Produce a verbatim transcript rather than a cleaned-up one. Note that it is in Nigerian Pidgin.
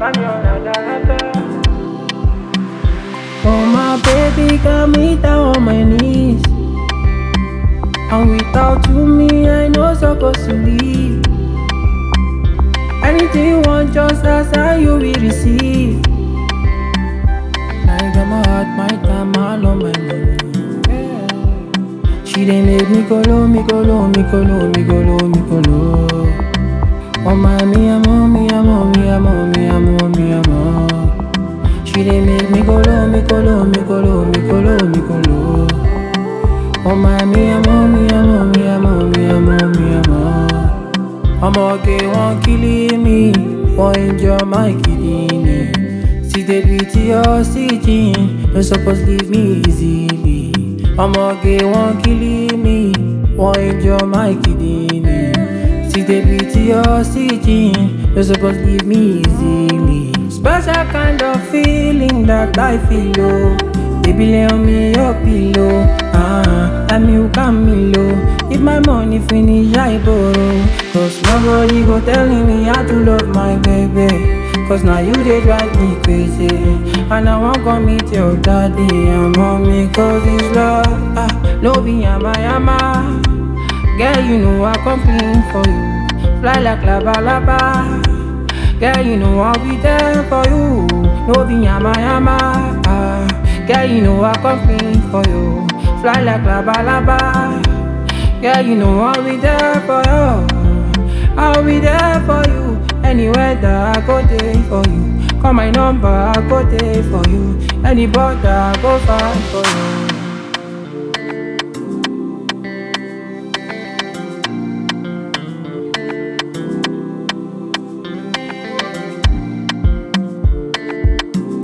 Oh my baby got me down on my knees, and without you me I no supposed to leave. Anything you want just ask and you will receive. I got my heart, my time, all on my money. She dey make me go low, me go low, me go low, me go low, me go low. Oh my me amo, me amo, me amo, me amo, me amo. She dey make me go low, me go low, me go low, me go low, me go low. Oh my me amo, me amo, me amo, me amo, me amo. Ọmọge wọn killing me, wọn enjoy my kidney. See the beauty oxygen, no suppose leave me easily. Ọmọge wọn killing me, wọn enjoy my kidney. See the beauty oxygen, no suppose leave me easily. Special kind of feeling that I feel, oh. Baby lay on me your pillow, ah, let me calm me low. If my money finish, I borrow. Cause nobody go telling me how to love my baby. Cause now you they drive me crazy, and I won't go meet your daddy and mommy. Cause it's love, ah, no be yama yama. Girl, you know I complain for you, fly like lava lava. Girl, you know I'll be there for you, no be yama yama, ah. Girl, you know I complain for you, fly like lava lava. Girl, you know I'll be there for you, I'll be there for you. Anywhere that I go there for you, call my number, I go there for you. Any border, I go find for you.